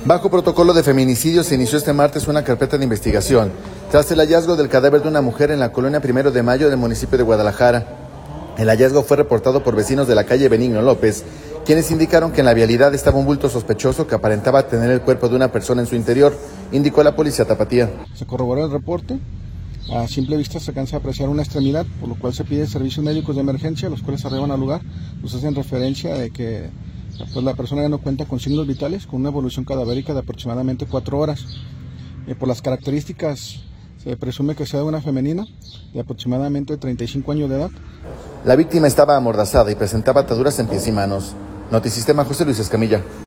Bajo protocolo de feminicidio se inició este martes una carpeta de investigación tras el hallazgo del cadáver de una mujer en la colonia 1 de Mayo del municipio de Guadalajara. El hallazgo fue reportado por vecinos de la calle Benigno López, quienes indicaron que en la vialidad estaba un bulto sospechoso que aparentaba tener el cuerpo de una persona en su interior, indicó la policía tapatía. Se corroboró el reporte. A simple vista se alcanza a apreciar una extremidad, por lo cual se pide servicios médicos de emergencia, los cuales arriban al lugar. Nos hacen referencia de que la persona ya no cuenta con signos vitales, con una evolución cadavérica de aproximadamente 4 horas. Por las características, se presume que sea una femenina de aproximadamente 35 años de edad. La víctima estaba amordazada y presentaba ataduras en pies y manos. Notisistema, José Luis Escamilla.